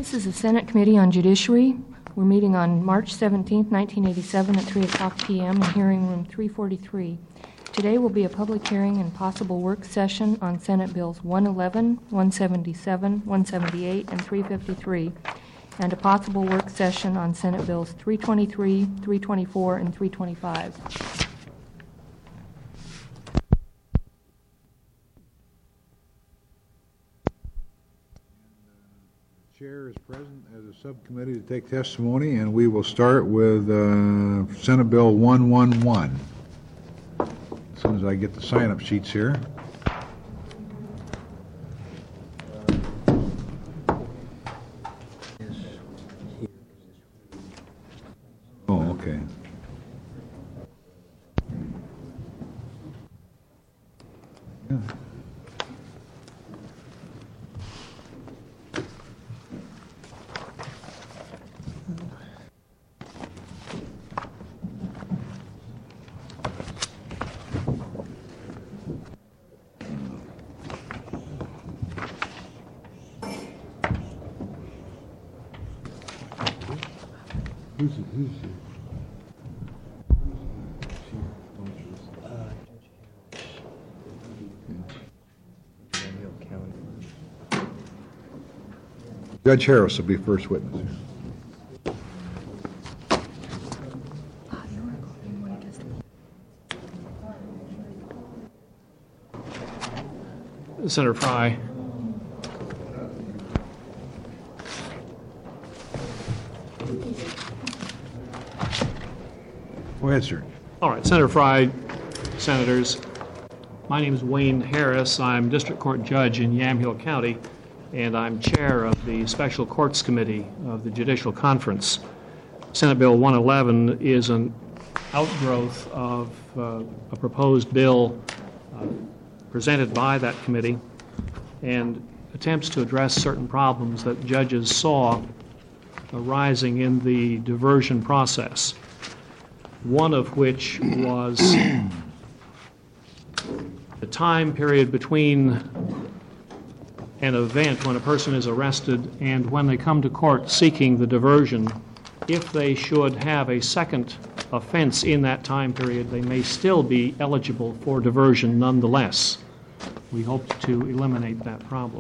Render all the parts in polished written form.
This is the Senate Committee on Judiciary. We're meeting on March 17, 1987 at 3 o'clock p.m. in hearing room 343. Today will be a public hearing and possible work session on Senate Bills 111, 177, 178, and 353, and a possible work session on Senate Bills 323, 324, and 325. Chair is present as a subcommittee to take testimony, and we will start with Senate Bill 111. As soon as I get the sign-up sheets here. Oh, okay. Yeah. Who's Judge Harris will be first witness. Senator Fry. Go ahead, sir. All right, Senator Fry, Senators. My name is Wayne Harris. I'm District Court Judge in Yamhill County, and I'm Chair of the Special Courts Committee of the Judicial Conference. Senate Bill 111 is an outgrowth of a proposed bill presented by that committee and attempts to address certain problems that judges saw arising in the diversion process. One of which was the time period between an event when a person is arrested and when they come to court seeking the diversion. If they should have a second offense in that time period, they may still be eligible for diversion nonetheless. We hope to eliminate that problem.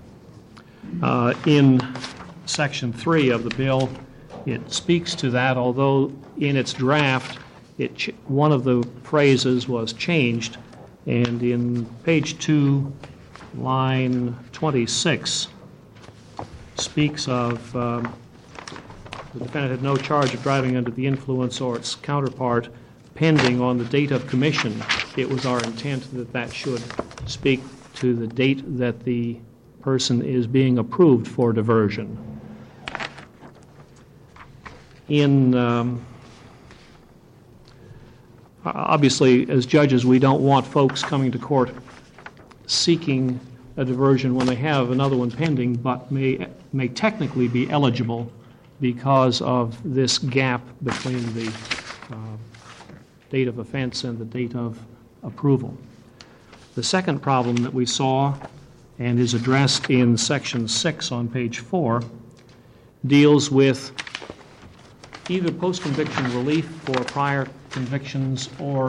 In Section 3 of the bill, it speaks to that, although in its draft, one of the phrases was changed, and in page 2, line 26, speaks of the defendant had no charge of driving under the influence or its counterpart pending on the date of commission. It was our intent that that should speak to the date that the person is being approved for diversion. Obviously, as judges, we don't want folks coming to court seeking a diversion when they have another one pending, but may technically be eligible because of this gap between the date of offense and the date of approval. The second problem that we saw, and is addressed in Section 6 on page 4, deals with either post-conviction relief for prior convictions or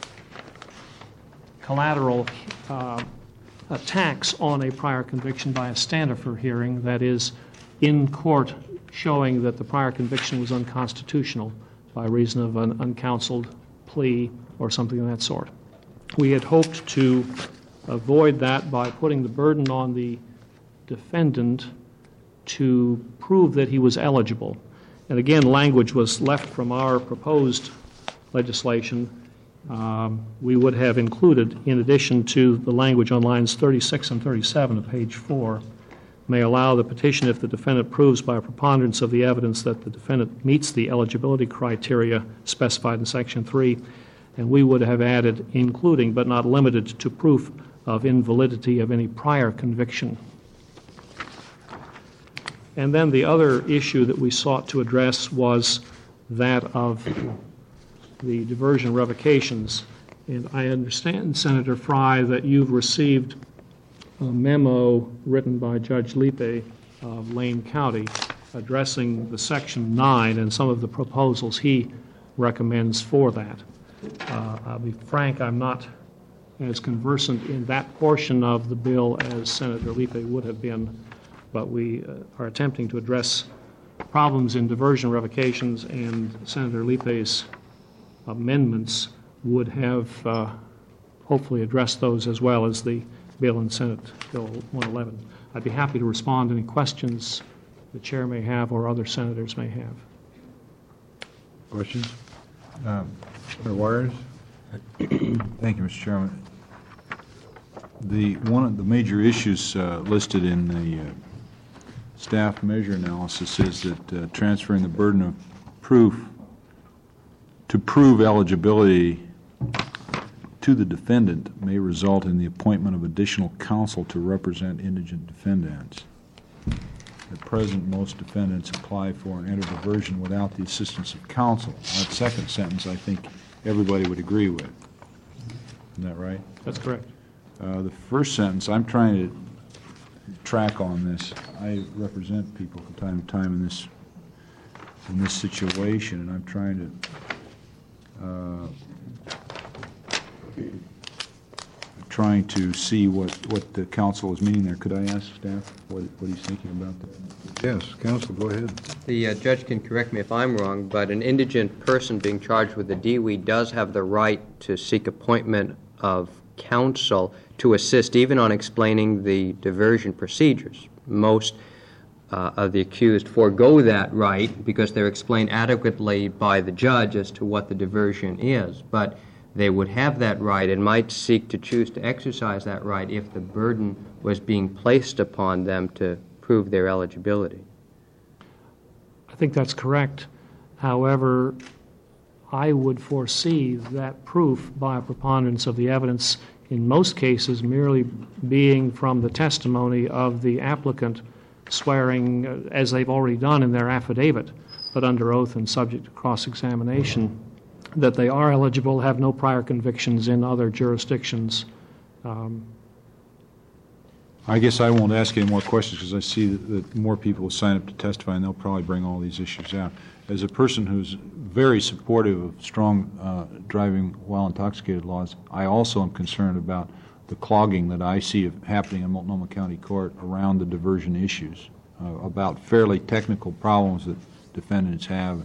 collateral attacks on a prior conviction by a standoffer hearing, that is, in court showing that the prior conviction was unconstitutional by reason of an uncounseled plea or something of that sort. We had hoped to avoid that by putting the burden on the defendant to prove that he was eligible. And again, language was left from our proposed legislation. We would have included, in addition to the language on lines 36 and 37 of page 4, may allow the petition if the defendant proves by a preponderance of the evidence that the defendant meets the eligibility criteria specified in Section 3, and we would have added including but not limited to proof of invalidity of any prior conviction. And then the other issue that we sought to address was that of the diversion revocations. And I understand, Senator Fry, that you've received a memo written by Judge Lippe of Lane County addressing the Section 9 and some of the proposals he recommends for that. I'll be frank, I'm not as conversant in that portion of the bill as Senator Lippe would have been, but we are attempting to address problems in diversion revocations, and Senator Lippe's amendments would have hopefully addressed those as well as the bill in Senate Bill 111. I'd be happy to respond to any questions the chair may have or other senators may have. Questions? Senator Wires? Thank you, Mr. Chairman. One of the major issues listed in the staff measure analysis is that transferring the burden of proof to prove eligibility to the defendant may result in the appointment of additional counsel to represent indigent defendants. At present, most defendants apply for and enter diversion without the assistance of counsel. That second sentence, I think everybody would agree with. Isn't that right? That's correct. The first sentence, I'm trying to track on this. I represent people from time to time in this situation, and I'm trying to see what the counsel is meaning there. Could I ask staff what he's thinking about that? Yes, counsel, go ahead. The judge can correct me if I'm wrong, but an indigent person being charged with the DWI does have the right to seek appointment of counsel to assist even on explaining the diversion procedures. Most of the accused forego that right because they're explained adequately by the judge as to what the diversion is, but they would have that right and might seek to choose to exercise that right if the burden was being placed upon them to prove their eligibility. I think that's correct. However, I would foresee that proof by a preponderance of the evidence in most cases merely being from the testimony of the applicant swearing, as they've already done in their affidavit, but under oath and subject to cross-examination, that they are eligible, have no prior convictions in other jurisdictions. I guess I won't ask any more questions because I see that more people will sign up to testify, and they'll probably bring all these issues out. As a person who's very supportive of strong driving while intoxicated laws, I also am concerned about the clogging that I see happening in Multnomah County Court around the diversion issues, about fairly technical problems that defendants have.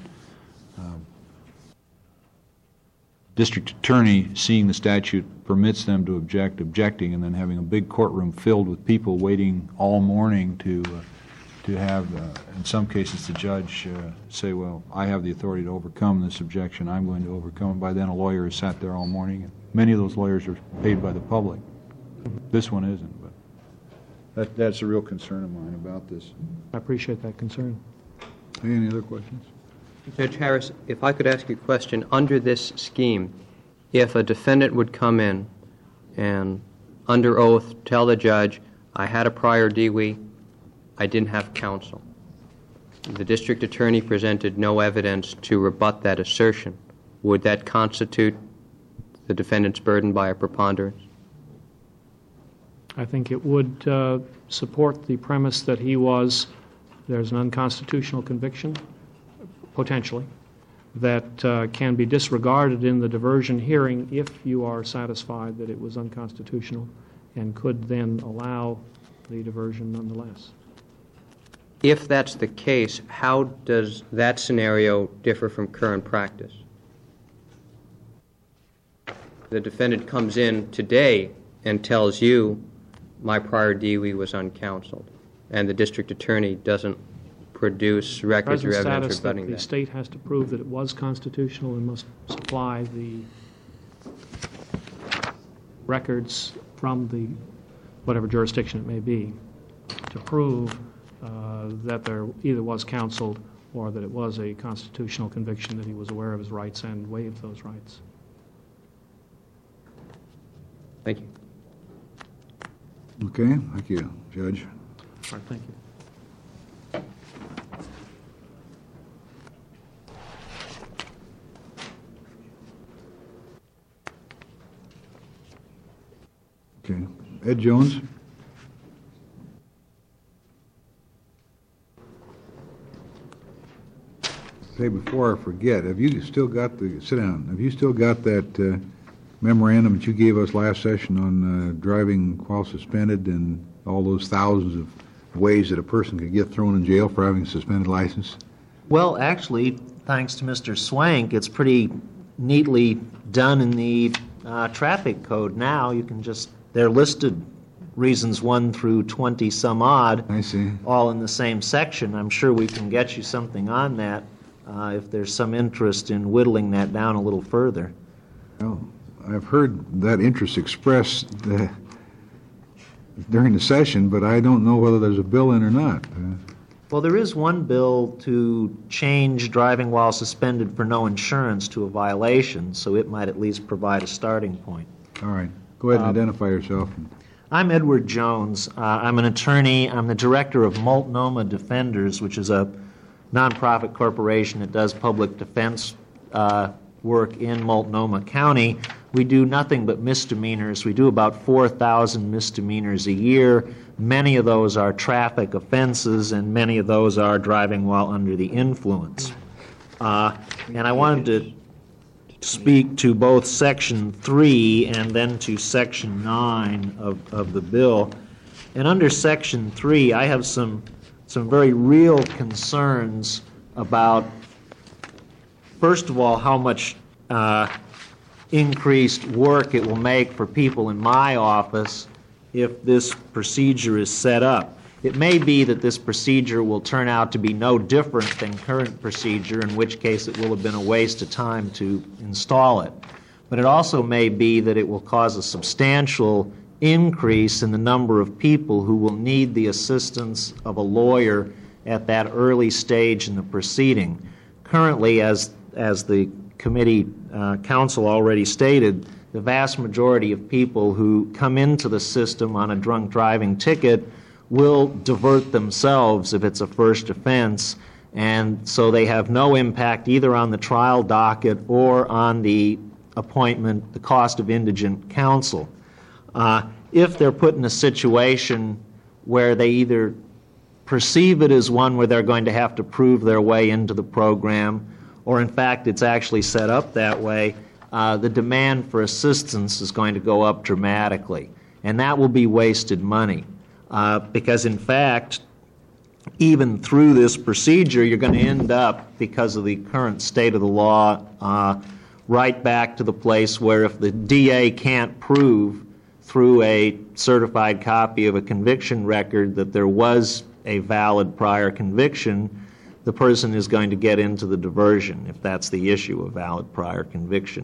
District attorney, seeing the statute permits them to objecting, and then having a big courtroom filled with people waiting all morning to have, in some cases, the judge say, well, I have the authority to overcome this objection, I'm going to overcome it. By then a lawyer has sat there all morning, and many of those lawyers are paid by the public. This one isn't, but that's a real concern of mine about this. I appreciate that concern. Any other questions? Judge Harris, if I could ask you a question. Under this scheme, if a defendant would come in and under oath tell the judge, I had a prior DWI, I didn't have counsel. The district attorney presented no evidence to rebut that assertion. Would that constitute the defendant's burden by a preponderance? I think it would support the premise that there's an unconstitutional conviction, potentially, that can be disregarded in the diversion hearing if you are satisfied that it was unconstitutional and could then allow the diversion nonetheless. If that's the case, how does that scenario differ from current practice? The defendant comes in today and tells you, my prior DWI was uncounseled, and the district attorney doesn't produce records or evidence rebutting that. The state has to prove that it was constitutional and must supply the records from the whatever jurisdiction it may be to prove that there either was counseled or that it was a constitutional conviction, that he was aware of his rights and waived those rights. Thank you. Okay, thank you, Judge. All right, thank you. Okay. Ed Jones? Say, before I forget, have you still got sit down, have you still got that memorandum that you gave us last session on driving while suspended and all those thousands of ways that a person could get thrown in jail for having a suspended license? Well, actually, thanks to Mr. Swank, it's pretty neatly done in the traffic code now. You can just, they're listed reasons 1 through 20 some odd. I see. All in the same section. I'm sure we can get you something on that if there's some interest in whittling that down a little further. Well, I've heard that interest expressed during the session, but I don't know whether there's a bill in or not. Well, there is one bill to change driving while suspended for no insurance to a violation, so it might at least provide a starting point. All right. Go ahead and identify yourself. I'm Edward Jones. I'm an attorney. I'm the director of Multnomah Defenders, which is a nonprofit corporation that does public defense work in Multnomah County. We do nothing but misdemeanors. We do about 4,000 misdemeanors a year. Many of those are traffic offenses, and many of those are driving while under the influence. And I wanted to speak to both Section 3 and then to Section 9 of the bill. And under Section 3, I have some very real concerns about, first of all, how much increased work it will make for people in my office if this procedure is set up. It may be that this procedure will turn out to be no different than current procedure, in which case it will have been a waste of time to install it. But it also may be that it will cause a substantial increase in the number of people who will need the assistance of a lawyer at that early stage in the proceeding. Currently, as the committee counsel already stated, the vast majority of people who come into the system on a drunk driving ticket will divert themselves if it's a first offense, and so they have no impact either on the trial docket or on the appointment, the cost of indigent counsel. If they're put in a situation where they either perceive it as one where they're going to have to prove their way into the program, or in fact it's actually set up that way, the demand for assistance is going to go up dramatically, and that will be wasted money. Because in fact, even through this procedure, you're going to end up, because of the current state of the law, right back to the place where if the DA can't prove through a certified copy of a conviction record that there was a valid prior conviction, the person is going to get into the diversion, if that's the issue, a valid prior conviction.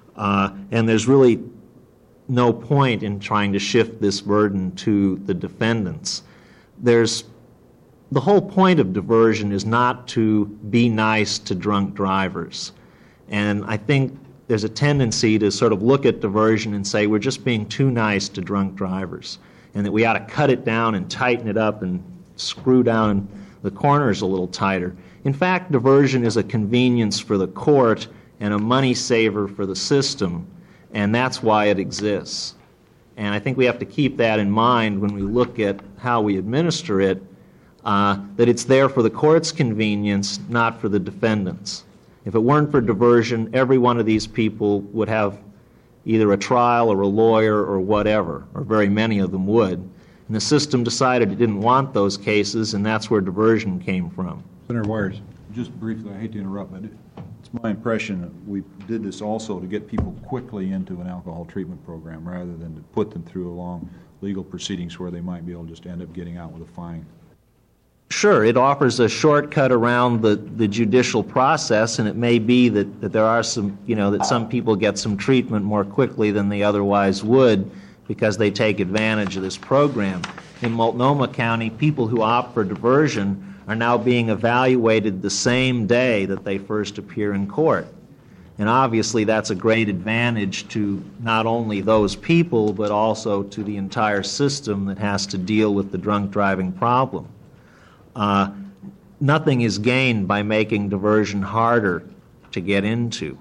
And there's really no point in trying to shift this burden to the defendants. The whole point of diversion is not to be nice to drunk drivers. And I think there's a tendency to sort of look at diversion and say we're just being too nice to drunk drivers, and that we ought to cut it down and tighten it up and screw down the corners a little tighter. In fact, diversion is a convenience for the court and a money saver for the system, and that's why it exists. And I think we have to keep that in mind when we look at how we administer it, that it's there for the court's convenience, not for the defendants. If it weren't for diversion, every one of these people would have either a trial or a lawyer or whatever, or very many of them would. And the system decided it didn't want those cases, and that's where diversion came from. Senator Wires. Just briefly, I hate to interrupt, but it's my impression that we did this also to get people quickly into an alcohol treatment program rather than to put them through a long legal proceedings where they might be able to just end up getting out with a fine. Sure, it offers a shortcut around the judicial process, and it may be that there are some, that some people get some treatment more quickly than they otherwise would because they take advantage of this program. In Multnomah County, people who opt for diversion are now being evaluated the same day that they first appear in court. And obviously that's a great advantage to not only those people, but also to the entire system that has to deal with the drunk driving problem. Nothing is gained by making diversion harder to get into.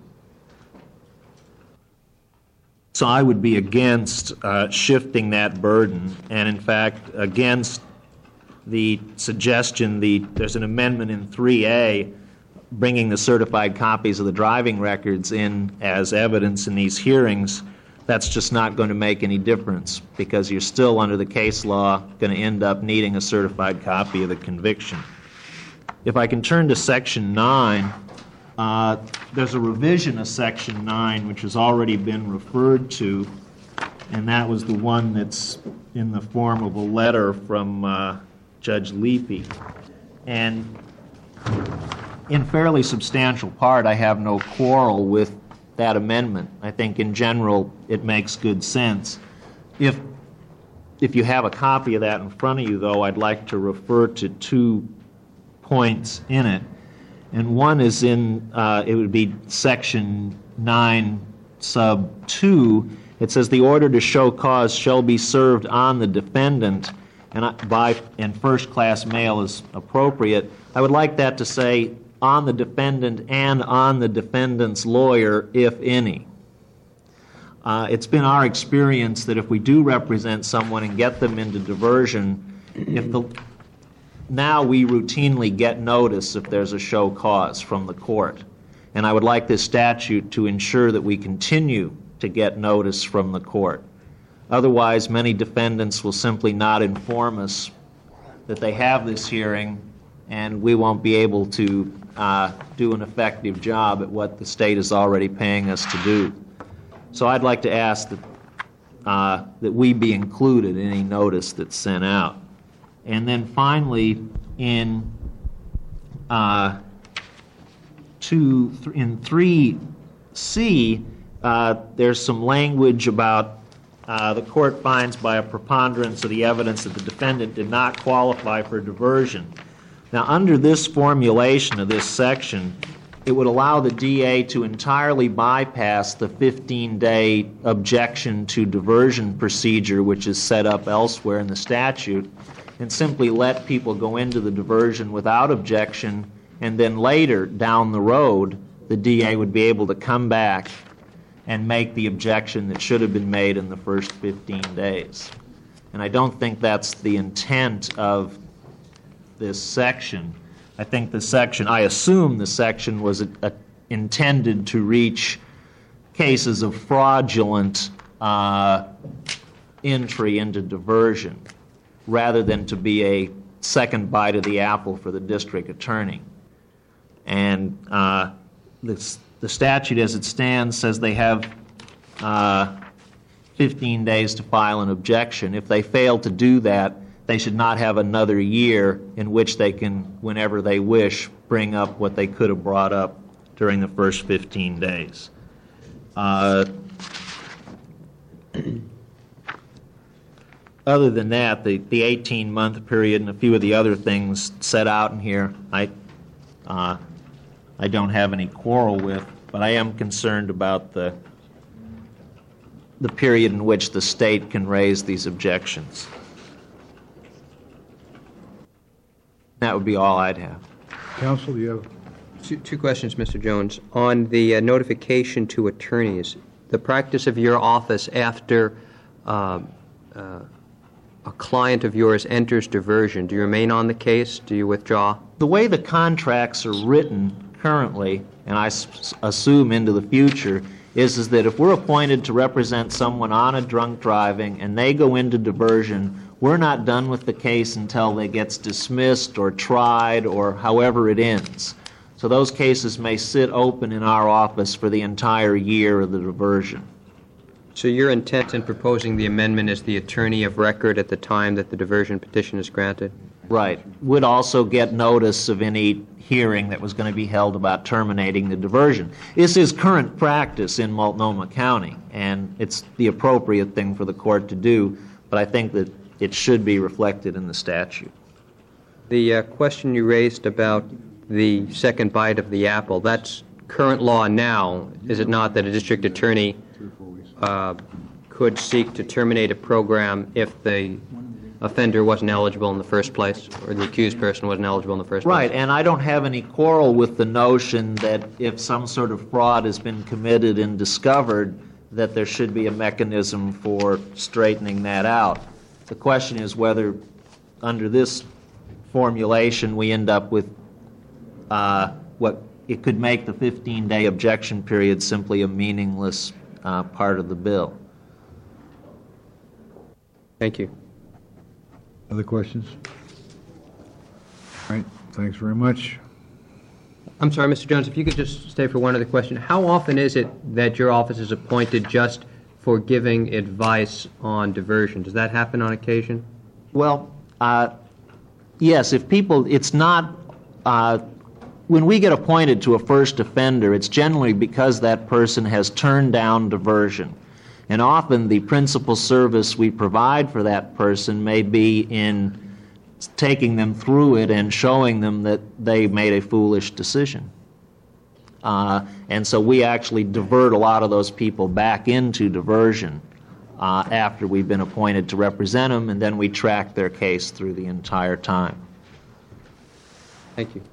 So I would be against shifting that burden, and in fact against the suggestion, there's an amendment in 3A bringing the certified copies of the driving records in as evidence in these hearings, that's just not going to make any difference, because you're still, under the case law, going to end up needing a certified copy of the conviction. If I can turn to Section 9, there's a revision of Section 9 which has already been referred to, and that was the one that's in the form of a letter from Judge Leapy. And in fairly substantial part, I have no quarrel with that amendment. I think in general it makes good sense. If you have a copy of that in front of you, though, I'd like to refer to 2 points in it. And one is in, it would be Section 9, Sub 2. It says, the order to show cause shall be served on the defendant, and first-class mail is appropriate. I would like that to say on the defendant and on the defendant's lawyer, if any. It's been our experience that if we do represent someone and get them into diversion, now we routinely get notice if there's a show cause from the court. And I would like this statute to ensure that we continue to get notice from the court. Otherwise, many defendants will simply not inform us that they have this hearing, and we won't be able to do an effective job at what the state is already paying us to do. So I'd like to ask that we be included in any notice that's sent out. And then finally, in 3C, there's some language about the court finds by a preponderance of the evidence that the defendant did not qualify for diversion. Now, under this formulation of this section, it would allow the DA to entirely bypass the 15-day objection to diversion procedure, which is set up elsewhere in the statute, and simply let people go into the diversion without objection, and then later, down the road, the DA would be able to come back and make the objection that should have been made in the first 15 days. And I don't think that's the intent of this section. I assume the section was intended to reach cases of fraudulent entry into diversion, rather than to be a second bite of the apple for the district attorney. And the statute as it stands says they have 15 days to file an objection. If they fail to do that, they should not have another year in which they can, whenever they wish, bring up what they could have brought up during the first 15 days. Other than that, the 18-month period and a few of the other things set out in here, I don't have any quarrel with, but I am concerned about the period in which the state can raise these objections. That would be all I'd have. Counsel, do you have? Two questions, Mr. Jones. On the notification to attorneys, the practice of your office after a client of yours enters diversion, do you remain on the case? Do you withdraw? The way the contracts are written currently, and I assume into the future, is that if we're appointed to represent someone on a drunk driving and they go into diversion, we're not done with the case until it gets dismissed or tried or however it ends. So those cases may sit open in our office for the entire year of the diversion. So your intent in proposing the amendment is the attorney of record at the time that the diversion petition is granted? Right. Would also get notice of any hearing that was going to be held about terminating the diversion. This is current practice in Multnomah County, and it's the appropriate thing for the court to do, but I think that it should be reflected in the statute. The question you raised about the second bite of the apple, that's current law now, is it not, that a district attorney could seek to terminate a program if the offender wasn't eligible in the first place, or the accused person wasn't eligible in the first place? Right, and I don't have any quarrel with the notion that if some sort of fraud has been committed and discovered, that there should be a mechanism for straightening that out. The question is whether, under this formulation, we end up with what it could make the 15-day objection period simply a meaningless part of the bill. Thank you. Other questions? All right, thanks very much. I'm sorry, Mr. Jones, if you could just stay for one other question. How often is it that your office is appointed just for giving advice on diversion? Does that happen on occasion? Well, yes, if people, it's not, when we get appointed to a first offender, it's generally because that person has turned down diversion. And often the principal service we provide for that person may be in taking them through it and showing them that they made a foolish decision. And so we actually divert a lot of those people back into diversion after we've been appointed to represent them, and then we track their case through the entire time. Thank you.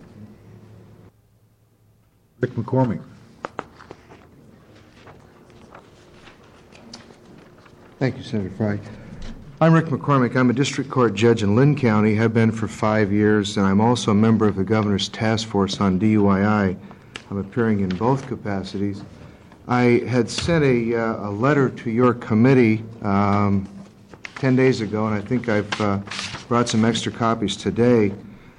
Rick McCormick. Thank you, Senator Frye. I'm Rick McCormick. I'm a district court judge in Lynn County, have been for 5 years, and I'm also a member of the Governor's Task Force on DUII. I'm appearing in both capacities. I had sent a letter to your committee 10 days ago, and I think I've brought some extra copies today.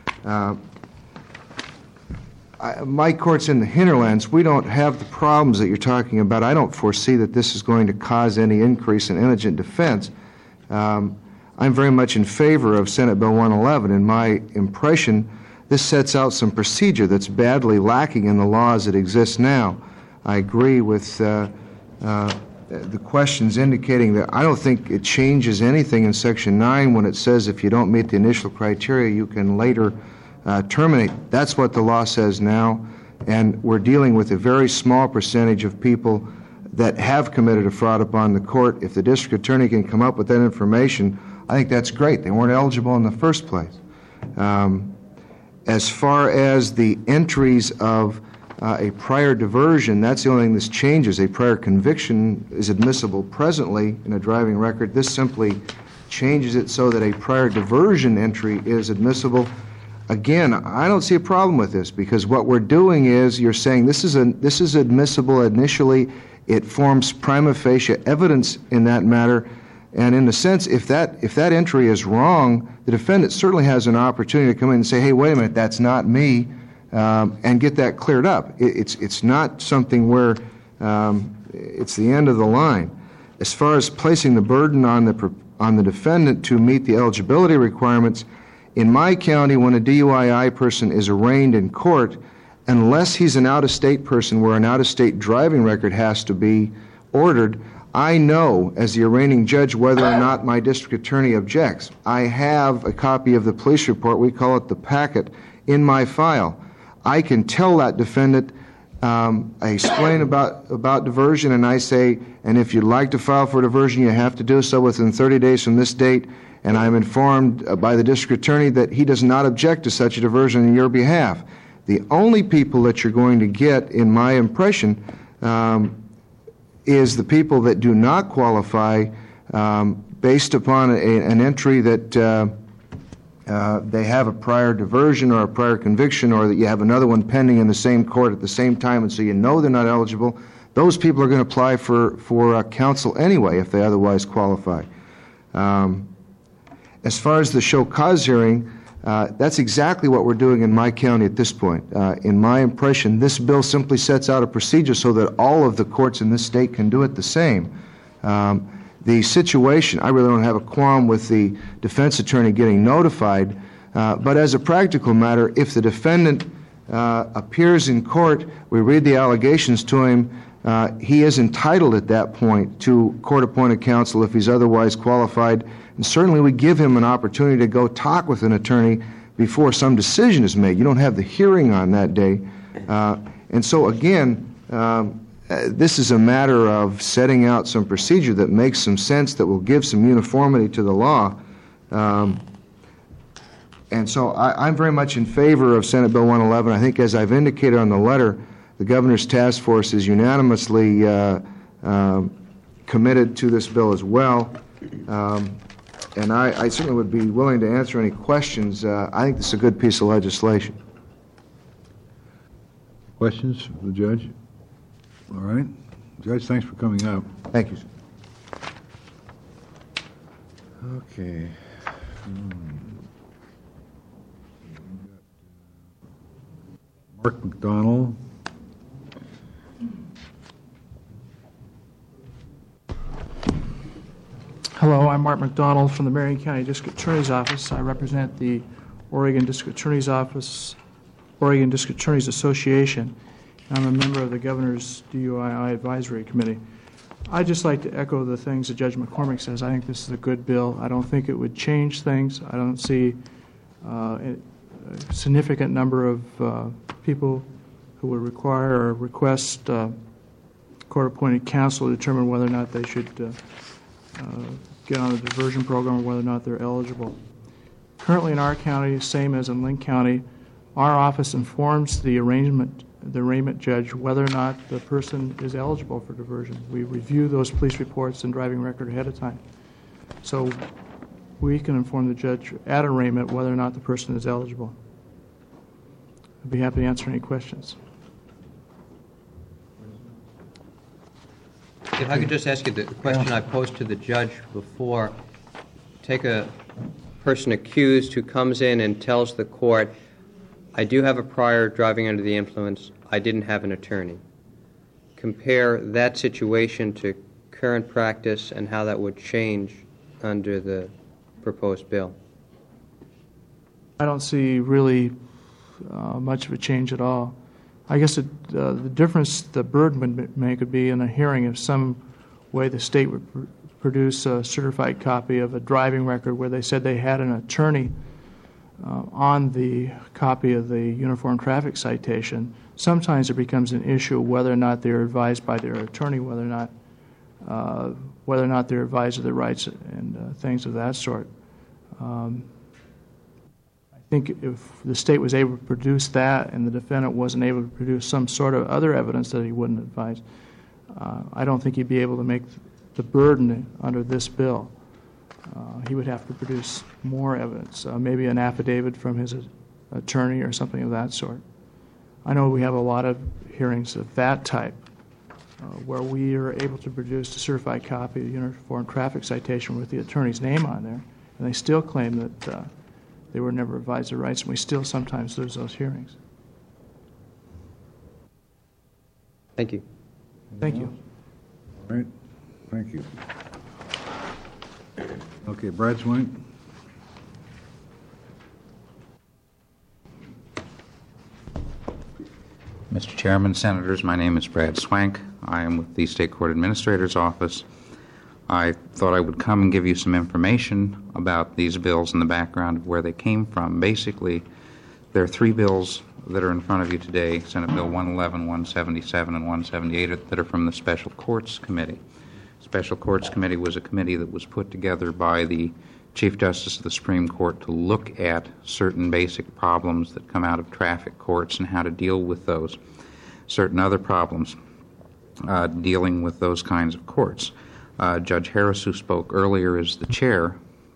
My court's in the hinterlands. We don't have the problems that you're talking about. I don't foresee that this is going to cause any increase in indigent defense. I'm very much in favor of Senate Bill 111. In my impression, this sets out some procedure that's badly lacking in the laws that exist now. I agree with the questions indicating that I don't think it changes anything in Section 9 when it says if you don't meet the initial criteria, you can later terminate. That's what the law says now, and we're dealing with a very small percentage of people that have committed a fraud upon the court. If the district attorney can come up with that information, I think that's great. They weren't eligible in the first place. As far as the entries of a prior diversion, that's the only thing this changes. A prior conviction is admissible presently in a driving record. This simply changes it so that a prior diversion entry is admissible. Again, I don't see a problem with this, because what we're doing is you're saying this is admissible initially. It forms prima facie evidence in that matter, and in a sense, if that entry is wrong, the defendant certainly has an opportunity to come in and say, "Hey, wait a minute, that's not me," and get that cleared up. It's not something where it's the end of the line. As far as placing the burden on the defendant to meet the eligibility requirements, in my county, when a DUII person is arraigned in court, unless he's an out-of-state person where an out-of-state driving record has to be ordered, I know, as the arraigning judge, whether or not my district attorney objects. I have a copy of the police report, we call it the packet, in my file. I can tell that defendant, I explain about diversion, and I say, and if you'd like to file for diversion, you have to do so within 30 days from this date, and I'm informed by the district attorney that he does not object to such a diversion on your behalf. The only people that you're going to get, in my impression, is the people that do not qualify based upon an entry that they have a prior diversion or a prior conviction, or that you have another one pending in the same court at the same time, and so you know they're not eligible. Those people are going to apply for counsel anyway if they otherwise qualify. As far as the show cause hearing, that's exactly what we're doing in my county at this point. In my impression, this bill simply sets out a procedure so that all of the courts in this state can do it the same. The situation, I really don't have a qualm with the defense attorney getting notified, but as a practical matter, if the defendant appears in court, we read the allegations to him, he is entitled at that point to court-appointed counsel if he's otherwise qualified, and certainly we give him an opportunity to go talk with an attorney before some decision is made. You don't have the hearing on that day. And so again, this is a matter of setting out some procedure that makes some sense, that will give some uniformity to the law. And so I'm very much in favor of Senate Bill 111. I think, as I've indicated on the letter, the Governor's Task Force is unanimously committed to this bill as well. And I certainly would be willing to answer any questions. I think this is a good piece of legislation. Questions for the judge? All right. Judge, thanks for coming up. Thank you, sir. Okay. Mark McDonald. Hello, I'm Mark McDonald from the Marion County District Attorney's Office. I represent the Oregon District Attorney's Office, Oregon District Attorneys Association. I'm a member of the Governor's DUI Advisory Committee. I'd just like to echo the things that Judge McCormick says. I think this is a good bill. I don't think it would change things. I don't see a significant number of people who would require or request court-appointed counsel to determine whether or not they should get on the diversion program or whether or not they're eligible. Currently in our county, same as in Link County, our office informs the arraignment judge whether or not the person is eligible for diversion. We review those police reports and driving record ahead of time. So we can inform the judge at arraignment whether or not the person is eligible. I'd be happy to answer any questions. If I could just ask you the question I posed to the judge before. Take a person accused who comes in and tells the court, I do have a prior driving under the influence, I didn't have an attorney. Compare that situation to current practice and how that would change under the proposed bill. I don't see really much of a change at all. I guess the difference the burden would make would be in a hearing if some way the state would produce a certified copy of a driving record where they said they had an attorney on the copy of the uniform traffic citation. Sometimes it becomes an issue whether or not they're advised by their attorney, whether or not they're advised of their rights and things of that sort. I think if the state was able to produce that and the defendant wasn't able to produce some sort of other evidence that he wouldn't advise, I don't think he'd be able to make the burden under this bill. He would have to produce more evidence, maybe an affidavit from his attorney or something of that sort. I know we have a lot of hearings of that type where we are able to produce a certified copy of the uniform traffic citation with the attorney's name on there, and they still claim that they were never advised of their rights, and we still sometimes lose those hearings. Thank you. Thank you. All right. Thank you. Okay, Brad Swank. Mr. Chairman, Senators, my name is Brad Swank. I am with the State Court Administrator's Office. I thought I would come and give you some information about these bills and the background of where they came from. Basically, there are three bills that are in front of you today, Senate Bill 111, 177, and 178, that are from the Special Courts Committee. Special Courts Committee was a committee that was put together by the Chief Justice of the Supreme Court to look at certain basic problems that come out of traffic courts and how to deal with those. Certain other problems dealing with those kinds of courts. Judge Harris, who spoke earlier, is the chair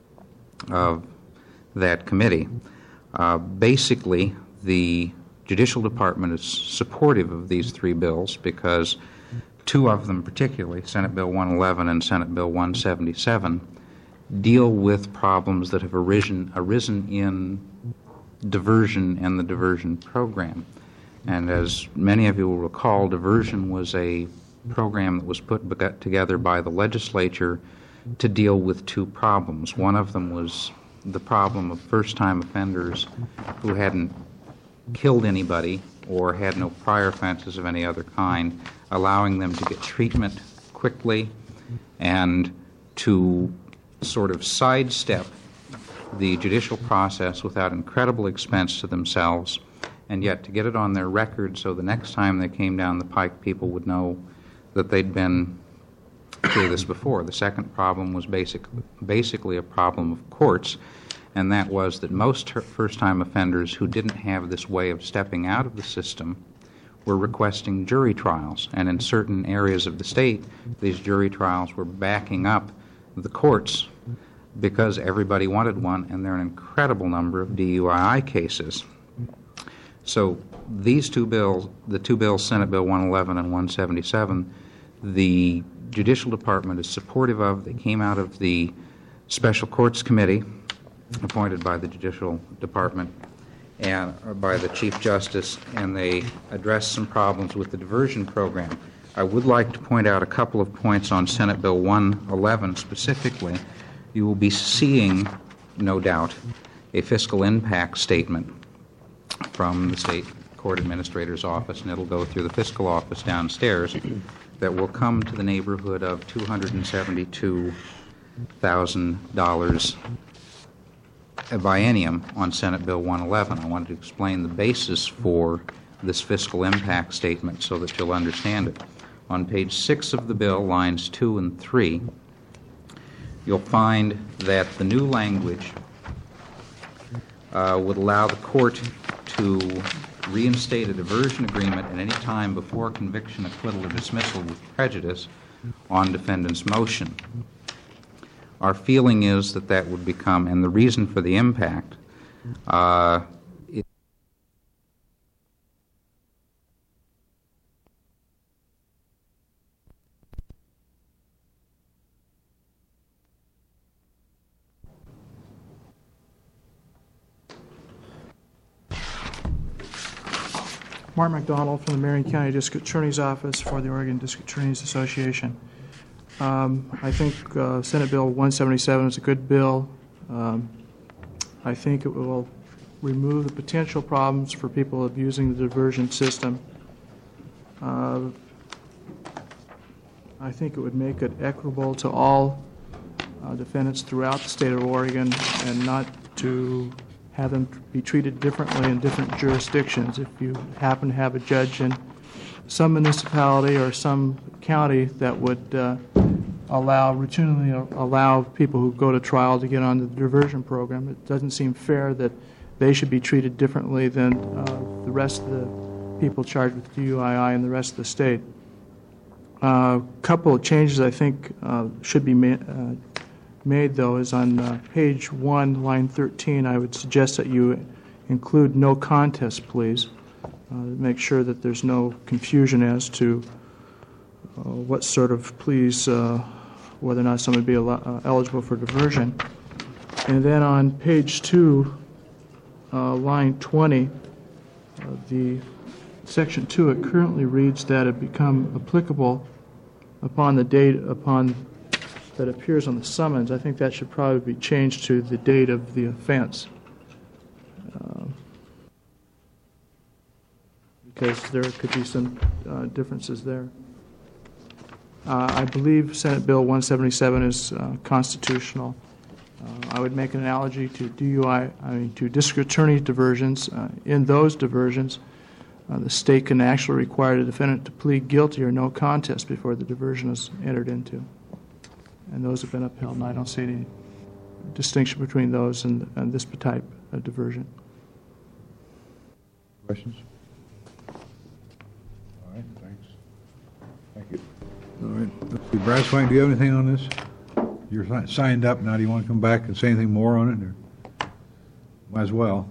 of that committee. Basically, the Judicial Department is supportive of these three bills because two of them, particularly Senate Bill 111 and Senate Bill 177, deal with problems that have arisen in diversion and the diversion program. And as many of you will recall, diversion was a program that was put together by the legislature to deal with two problems. One of them was the problem of first-time offenders who hadn't killed anybody or had no prior offenses of any other kind, allowing them to get treatment quickly and to sort of sidestep the judicial process without incredible expense to themselves, and yet to get it on their record so the next time they came down the pike, people would know that they'd been through this before. The second problem was basically a problem of courts, and that was that most first-time offenders who didn't have this way of stepping out of the system were requesting jury trials, and in certain areas of the state, these jury trials were backing up the courts because everybody wanted one, and there are an incredible number of DUI cases. So these two bills, the two bills, Senate Bill 111 and 177, the Judicial Department is supportive of. They came out of the Special Courts Committee appointed by the Judicial Department and by the Chief Justice, and they addressed some problems with the diversion program. I would like to point out a couple of points on Senate Bill 111 specifically. You will be seeing, no doubt, a fiscal impact statement from the State Court Administrator's Office, and it'll go through the fiscal office downstairs, that will come to the neighborhood of $272,000 a biennium on Senate Bill 111. I wanted to explain the basis for this fiscal impact statement so that you'll understand it. On page 6 of the bill, lines 2 and 3, you'll find that the new language would allow the court to reinstate a diversion agreement at any time before conviction, acquittal, or dismissal with prejudice on defendant's motion. Our feeling is that that would become, and the reason for the impact, Mark McDonald from the Marion County District Attorney's Office for the Oregon District Attorneys Association. I think Senate Bill 177 is a good bill. I think it will remove the potential problems for people abusing the diversion system. I think it would make it equitable to all defendants throughout the state of Oregon and not to have them be treated differently in different jurisdictions. If you happen to have a judge in some municipality or some county that would routinely allow people who go to trial to get on the diversion program, it doesn't seem fair that they should be treated differently than the rest of the people charged with DUI in the rest of the state. A couple of changes I think should be made, though, is on page 1, line 13. I would suggest that you include no contest pleas to make sure that there's no confusion as to what sort of pleas, whether or not someone would be eligible for diversion. And then on page 2, line 20, the section 2, it currently reads that it become applicable upon the date that appears on the summons. I think that should probably be changed to the date of the offense, because there could be some differences there. I believe Senate Bill 177 is constitutional. I would make an analogy to to district attorney diversions. In those diversions, the state can actually require the defendant to plead guilty or no contest before the diversion is entered into. And those have been upheld, and I don't see any distinction between those and this type of diversion. Questions? All right, thanks. Thank you. All right. Let's see, Brad Swank, do you have anything on this? You're signed up now. Do you want to come back and say anything more on it? Or? Might as well.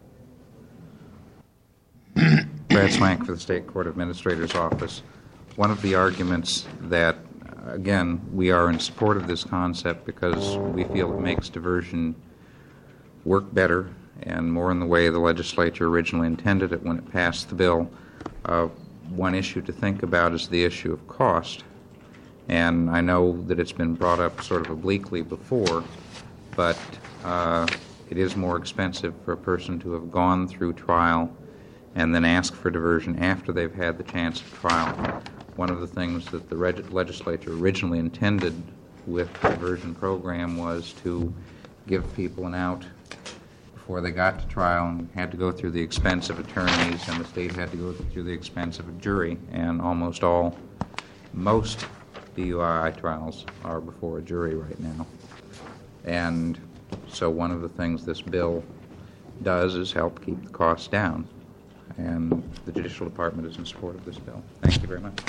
Brad Swank for the State Court Administrator's Office. One of the arguments that, again, we are in support of this concept because we feel it makes diversion work better and more in the way the legislature originally intended it when it passed the bill. One issue to think about is the issue of cost. And I know that it's been brought up sort of obliquely before, but it is more expensive for a person to have gone through trial and then ask for diversion after they've had the chance of trial. One of the things that the legislature originally intended with the diversion program was to give people an out before they got to trial and had to go through the expense of attorneys, and the state had to go through the expense of a jury, and most DUI trials are before a jury right now. And so one of the things this bill does is help keep the costs down, and the Judicial Department is in support of this bill. Thank you very much.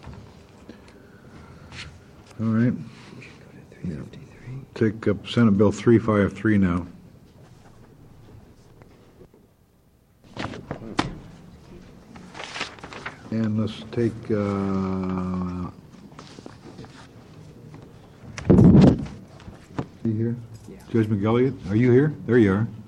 All right. Take up Senate Bill 353 now. And let's take, you here? Judge McElliott, are you here? There you are.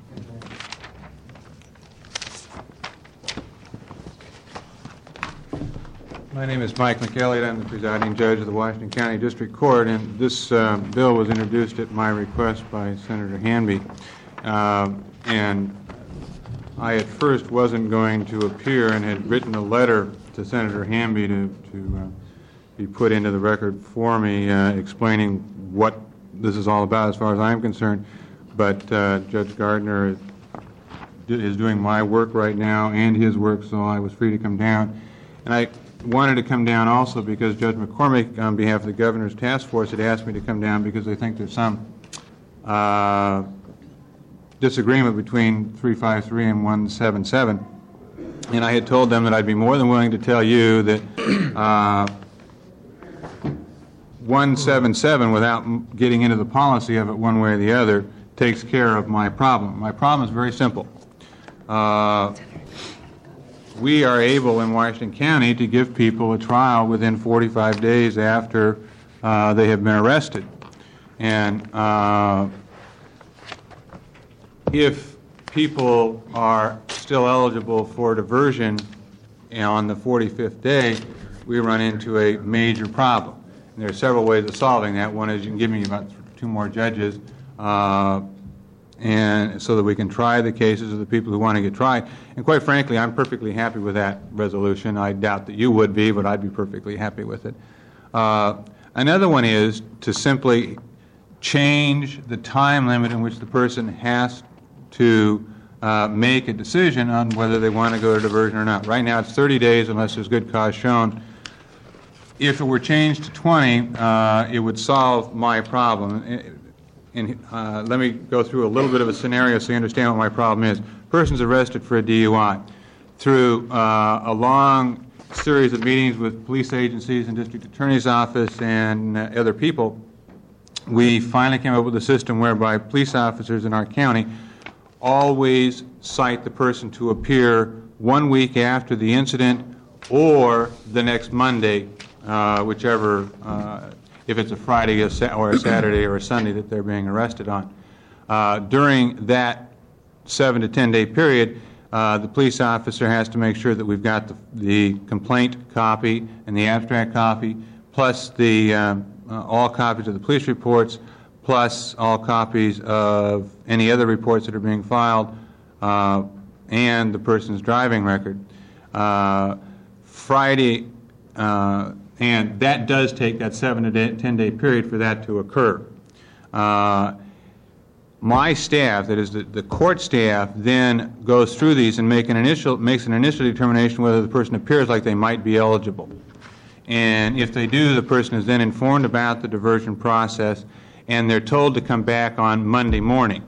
My name is Mike McElliott. I'm the presiding judge of the Washington County District Court, and this bill was introduced at my request by Senator Hanby. And I at first wasn't going to appear and had written a letter to Senator Hanby to be put into the record for me, explaining what this is all about as far as I'm concerned. But Judge Gardner is doing my work right now and his work, so I was free to come down. And I wanted to come down also because Judge McCormick, on behalf of the Governor's Task Force, had asked me to come down because they think there's some disagreement between 353 and 177. And I had told them that I'd be more than willing to tell you that 177, without getting into the policy of it one way or the other, takes care of my problem. My problem is very simple. We are able in Washington County to give people a trial within 45 days after they have been arrested. And if people are still eligible for diversion on the 45th day, we run into a major problem. And there are several ways of solving that. One is you can give me about 2 more judges, and so that we can try the cases of the people who want to get tried. And quite frankly, I'm perfectly happy with that resolution. I doubt that you would be, but I'd be perfectly happy with it. Another one is to simply change the time limit in which the person has to make a decision on whether they want to go to diversion or not. Right now it's 30 days unless there's good cause shown. If it were changed to 20, it would solve my problem. And let me go through a little bit of a scenario so you understand what my problem is. Person's arrested for a DUI. Through a long series of meetings with police agencies and district attorney's office and other people, we finally came up with a system whereby police officers in our county always cite the person to appear 1 week after the incident or the next Monday, whichever, if it's a Friday or a Saturday or a Sunday that they're being arrested on. During that 7 to 10 day period, the police officer has to make sure that we've got the complaint copy and the abstract copy, plus the all copies of the police reports, plus all copies of any other reports that are being filed, and the person's driving record. Friday, and that does take that 7 to 10 day period for that to occur. My staff, that is the court staff, then goes through these and makes an initial determination whether the person appears like they might be eligible. And if they do, the person is then informed about the diversion process, and they're told to come back on Monday morning.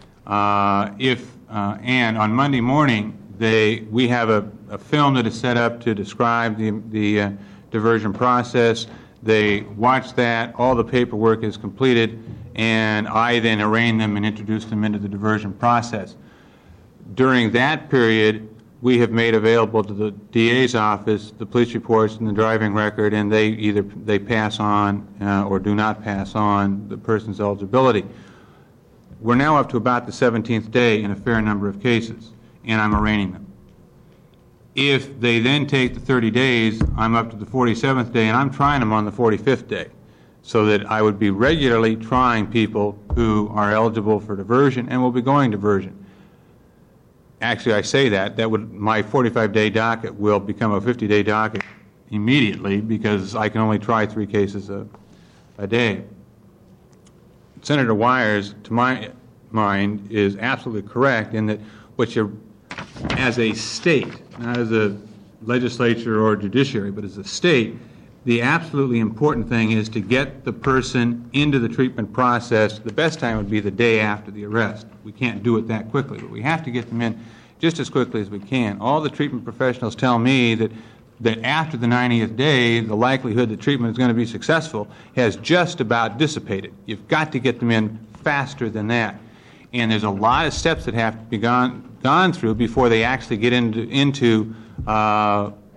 And on Monday morning, we have a film that is set up to describe the diversion process. They watch that, all the paperwork is completed, and I then arraign them and introduce them into the diversion process. During that period, we have made available to the DA's office the police reports and the driving record, and they pass on or do not pass on the person's eligibility. We're now up to about the 17th day in a fair number of cases, and I'm arraigning them. If they then take the 30 days, I'm up to the 47th day, and I'm trying them on the 45th day, so that I would be regularly trying people who are eligible for diversion and will be going diversion. Actually, I say that my 45-day docket will become a 50-day docket immediately because I can only try 3 cases a day. Senator Weyers, to my mind, is absolutely correct in that as a state, not as a legislature or judiciary, but as a state, the absolutely important thing is to get the person into the treatment process. The best time would be the day after the arrest. We can't do it that quickly, but we have to get them in just as quickly as we can. All the treatment professionals tell me that after the 90th day, the likelihood that treatment is going to be successful has just about dissipated. You've got to get them in faster than that. And there's a lot of steps that have to be gone through before they actually get into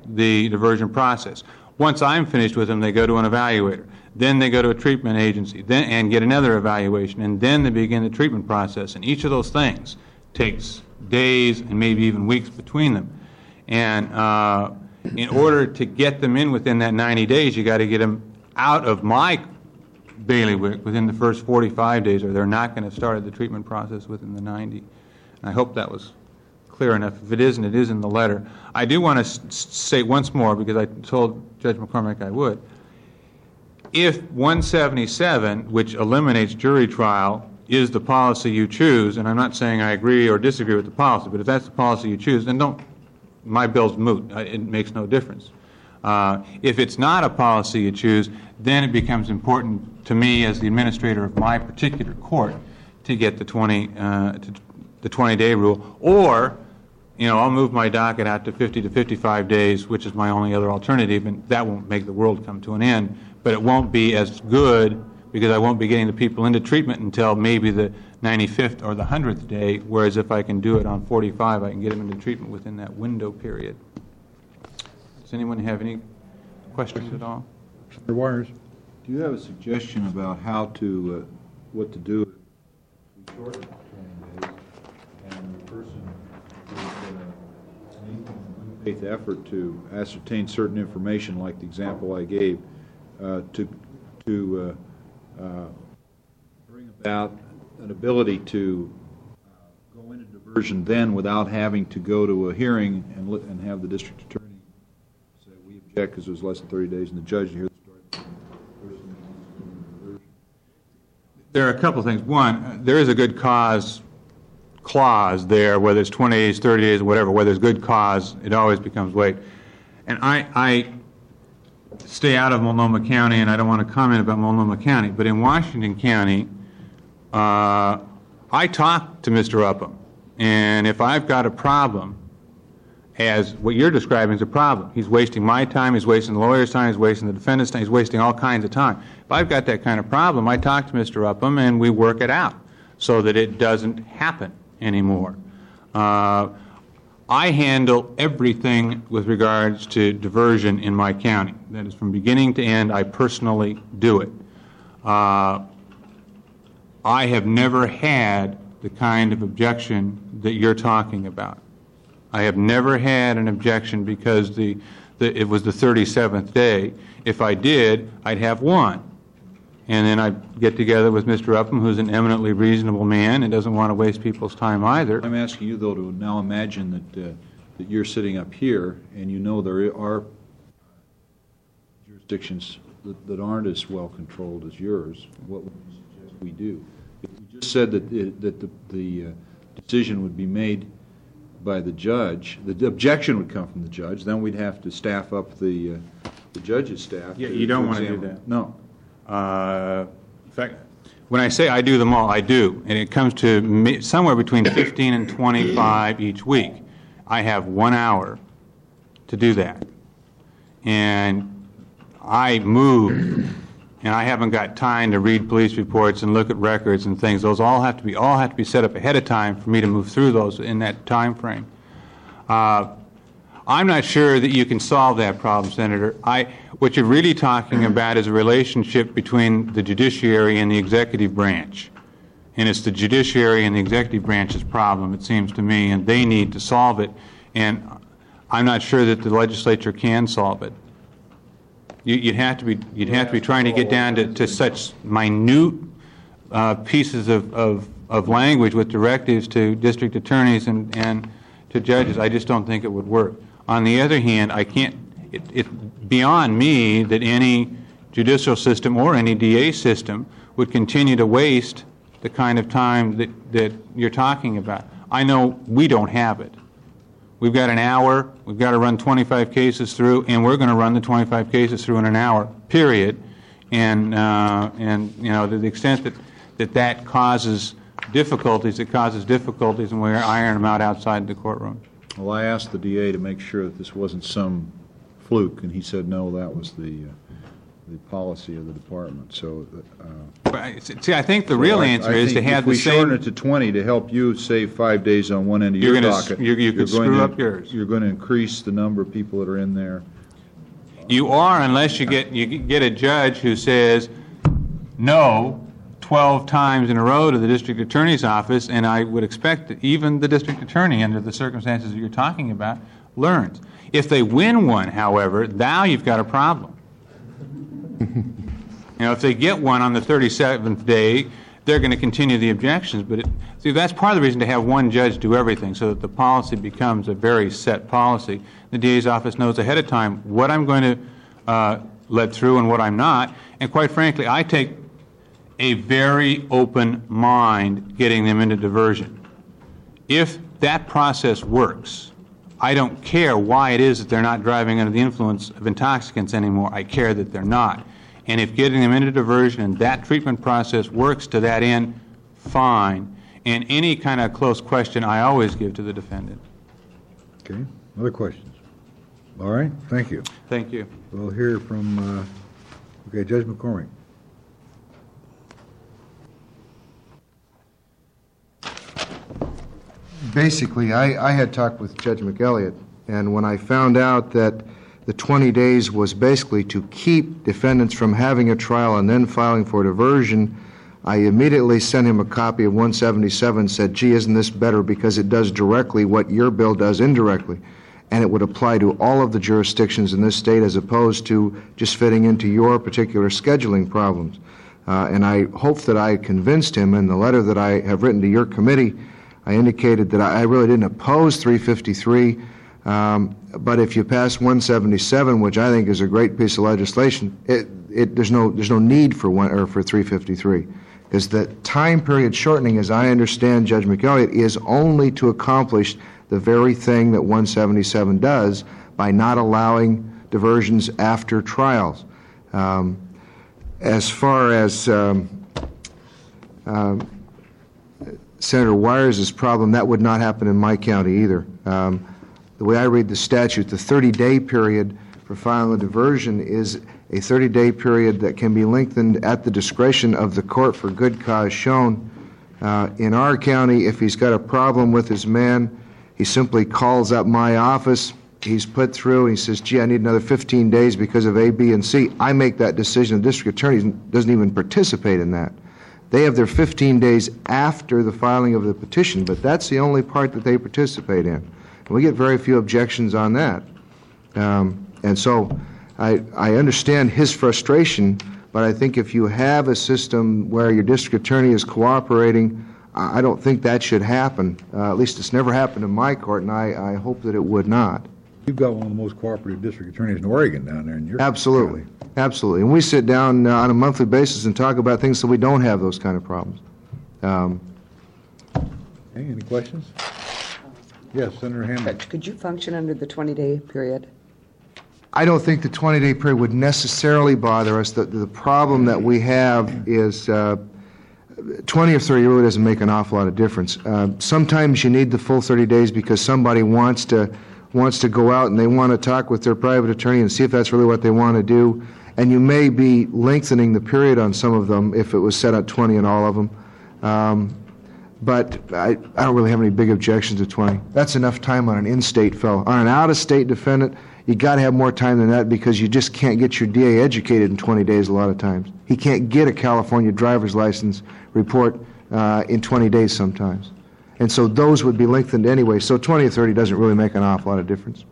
the diversion process. Once I'm finished with them, they go to an evaluator. Then they go to a treatment agency and get another evaluation, and then they begin the treatment process. And each of those things takes days and maybe even weeks between them. And in order to get them in within that 90 days, you got to get them out of my bailiwick within the first 45 days, or they're not going to start the treatment process within the 90. And I hope that was clear enough. If it isn't, it is in the letter. I do want to say once more, because I told Judge McCormick I would, if 177, which eliminates jury trial, is the policy you choose, and I'm not saying I agree or disagree with the policy, but if that's the policy you choose, then my bill's moot. It makes no difference. If it's not a policy you choose, then it becomes important to me as the administrator of my particular court to get the 20-day rule, or I'll move my docket out to 50 to 55 days, which is my only other alternative, and that won't make the world come to an end, but it won't be as good because I won't be getting the people into treatment until maybe the 95th or the 100th day, whereas if I can do it on 45, I can get them into treatment within that window period. Does anyone have any questions at all? Senator Wires? Do you have a suggestion about what to do if we shorten 20 days and the person is making a good faith effort to ascertain certain information, like the example I gave, to bring about an ability to go into diversion then without having to go to a hearing and have the district attorney say we object because it was less than 30 days and the judge hear the story. There are a couple of things. One, there is a good cause clause there, whether it's 20 days, 30 days, whatever, where there's good cause, it always becomes late. And I stay out of Multnomah County, and I don't want to comment about Multnomah County, but in Washington County, I talk to Mr. Upham, and if I've got a problem, as what you're describing is a problem, he's wasting my time, he's wasting the lawyer's time, he's wasting the defendant's time, he's wasting all kinds of time. If I've got that kind of problem, I talk to Mr. Upham, and we work it out so that it doesn't happen anymore. I handle everything with regards to diversion in my county. That is, from beginning to end, I personally do it. I have never had the kind of objection that you're talking about. I have never had an objection because it was the 37th day. If I did, I'd have one. And then I'd get together with Mr. Upham, who's an eminently reasonable man and doesn't want to waste people's time either. I'm asking you, though, to now imagine that you're sitting up here and you know there are jurisdictions that aren't as well controlled as yours. What would you suggest we do? If you just said that the decision would be made by the judge, the objection would come from the judge, then we'd have to staff up the judge's staff. Yeah, you don't want to do that. No. In fact, when I say I do them all, I do. And it comes to somewhere between 15 and 25 each week. I have 1 hour to do that. And I move, and I haven't got time to read police reports and look at records and things. Those all have to be set up ahead of time for me to move through those in that time frame. I'm not sure that you can solve that problem, Senator. What you're really talking about is a relationship between the judiciary and the executive branch. And it's the judiciary and the executive branch's problem, it seems to me, and they need to solve it. And I'm not sure that the legislature can solve it. You'd have to be trying to get down to such minute pieces of language with directives to district attorneys and to judges. I just don't think it would work. On the other hand, it's beyond me that any judicial system or any DA system would continue to waste the kind of time that you're talking about. I know we don't have it. We've got an hour, we've got to run 25 cases through, and we're going to run the 25 cases through in an hour, period. And to the extent that causes difficulties, it causes difficulties, and we iron them out outside the courtroom. Well, I asked the DA to make sure that this wasn't some fluke, and he said no, that was the the policy of the department, so. See, I think the real answer is to have the If we shorten same, it to 20 to help you save 5 days on one end of your You're gonna docket. you could you're going screw to- up yours. You're going to increase the number of people that are in there. you are unless you get a judge who says no 12 times in a row to the district attorney's office, and I would expect that even the district attorney, under the circumstances that you're talking about, learns. If they win one, however, now you've got a problem. If they get one on the 37th day, they're going to continue the objections. But see, that's part of the reason to have one judge do everything, so that the policy becomes a very set policy. The DA's office knows ahead of time what I'm going to let through and what I'm not. And quite frankly, I take a very open mind getting them into diversion. If that process works, I don't care why it is that they're not driving under the influence of intoxicants anymore. I care that they're not. And if getting them into diversion and that treatment process works to that end, fine. And any kind of close question I always give to the defendant. Okay, other questions? All right, thank you. Thank you. We'll hear from, Judge McCormick. Basically, I had talked with Judge McElliott, and when I found out that the 20 days was basically to keep defendants from having a trial and then filing for diversion, I immediately sent him a copy of 177, said, gee, isn't this better because it does directly what your bill does indirectly, and it would apply to all of the jurisdictions in this state as opposed to just fitting into your particular scheduling problems. And I hope that I convinced him. In the letter that I have written to your committee, I indicated that I really didn't oppose 353, but if you pass 177, which I think is a great piece of legislation, there's no need for 353, because the time period shortening, as I understand Judge McElliott, is only to accomplish the very thing that 177 does by not allowing diversions after trials. As far as Senator Wires' problem, that would not happen in my county either. The way I read the statute, the 30-day period for filing a diversion is a 30-day period that can be lengthened at the discretion of the court for good cause shown. In our county, if he's got a problem with his man, he simply calls up my office, he's put through, and he says, gee, I need another 15 days because of A, B, and C. I make that decision. The district attorney doesn't even participate in that. They have their 15 days after the filing of the petition, but that's the only part that they participate in. And we get very few objections on that. And so I understand his frustration, but I think if you have a system where your district attorney is cooperating, I don't think that should happen. At least it's never happened in my court, and I hope that it would not. You've got one of the most cooperative district attorneys in Oregon down there in your Absolutely. county. Absolutely. And we sit down on a monthly basis and talk about things so we don't have those kind of problems. Okay, any questions? Yes, Senator Hammond. Judge, could you function under the 20-day period? I don't think the 20-day period would necessarily bother us. The problem that we have is 20 or 30 really doesn't make an awful lot of difference. Sometimes you need the full 30 days because somebody wants to go out and they want to talk with their private attorney and see if that's really what they want to do. And you may be lengthening the period on some of them if it was set at 20 in all of them. But I don't really have any big objections to 20. That's enough time on an in-state fellow. On an out-of-state defendant, you got to have more time than that because you just can't get your DA educated in 20 days a lot of times. He can't get a California driver's license report in 20 days sometimes. And so those would be lengthened anyway. So 20 or 30 doesn't really make an awful lot of difference.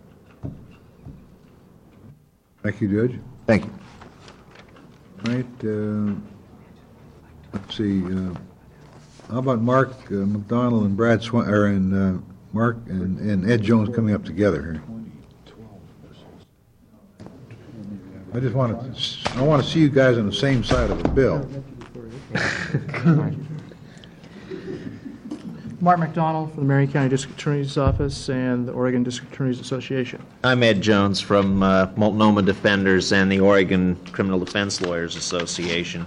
Thank you, Judge. Thank you. All right, let's see. How about Mark McDonald and Brad Swank, Mark and Ed Jones coming up together here? I just want to see you guys on the same side of the bill. Mark McDonald from the Marion County District Attorney's Office and the Oregon District Attorneys Association. I'm Ed Jones from Multnomah Defenders and the Oregon Criminal Defense Lawyers Association.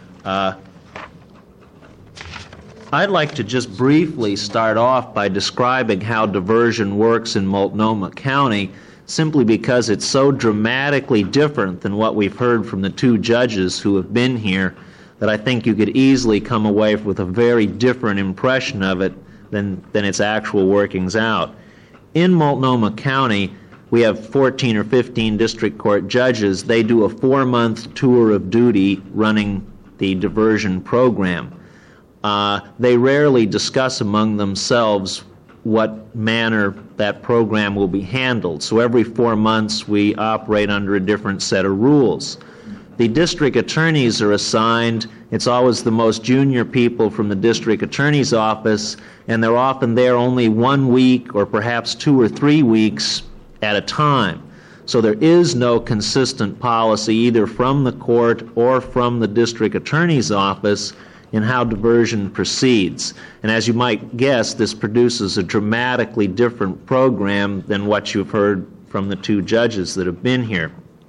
I'd like to just briefly start off by describing how diversion works in Multnomah County simply because it's so dramatically different than what we've heard from the two judges who have been here that I think you could easily come away with a very different impression of it than its actual workings out. In Multnomah County, we have 14 or 15 district court judges. They do a 4-month tour of duty running the diversion program. They rarely discuss among themselves what manner that program will be handled. So every 4 months we operate under a different set of rules. The district attorneys are assigned. It's always the most junior people from the district attorney's office, and they're often there only 1 week or perhaps 2 or 3 weeks at a time. So there is no consistent policy either from the court or from the district attorney's office in how diversion proceeds. And as you might guess, this produces a dramatically different program than what you've heard from the two judges that have been here.